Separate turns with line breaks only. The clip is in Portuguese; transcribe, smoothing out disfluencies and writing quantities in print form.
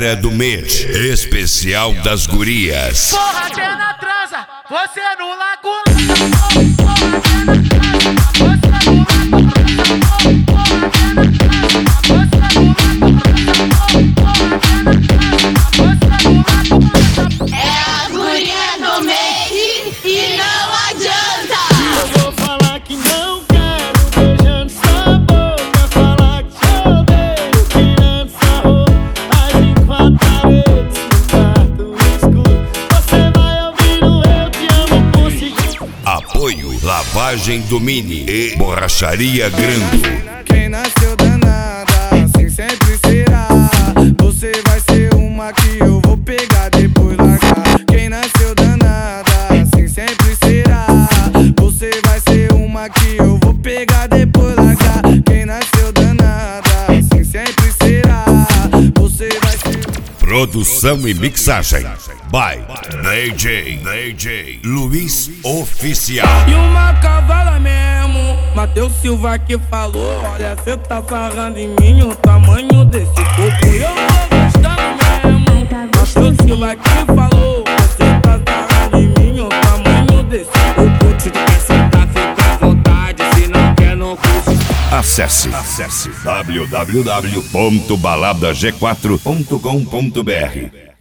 cara do mês, especial das gurias.
Porra, até na transa, você no lago.
Apoio Lavagem do Mini e Borracharia Grande.
Quem nasceu danada, assim sempre será. Você vai ser uma que eu vou pegar, depois largar. Quem nasceu danada, assim sempre será. Você vai ser uma que eu vou pegar, depois largar. Quem nasceu danada, assim sempre será. Você vai ser.
Produção e mixagem by DJ Luiz Oficial.
E uma cavala mesmo, Matheus Silva que falou. Olha, cê tá sarrando em mim o tamanho desse corpo. Eu tô gostando mesmo, Matheus Silva que falou. Você tá sarrando em mim o tamanho desse corpo.
Se tu quer sentar, fica à vontade, se não quer, não curte.
Acesse www.baladag4.com.br